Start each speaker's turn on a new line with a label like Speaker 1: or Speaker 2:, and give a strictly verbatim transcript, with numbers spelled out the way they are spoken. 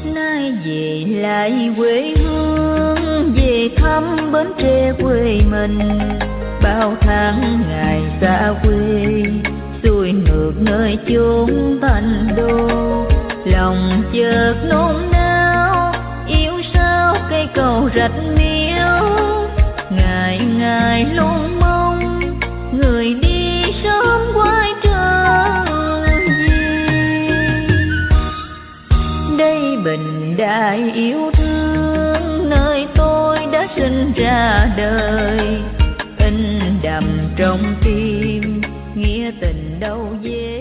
Speaker 1: nay về lại quê hương, về thăm Bến Tre quê mình. Bao tháng ngày xa quê, xuôi ngược nơi chốn thành đô. Lòng chợt nôn nao, yêu sao cây cầu rạch miếu. Ngày ngày luôn mong người đi sớm quay trở về. Đây Bình Đại yêu thương, nơi tôi đã sinh ra đời. In đậm trong tim nghĩa tình đâu về.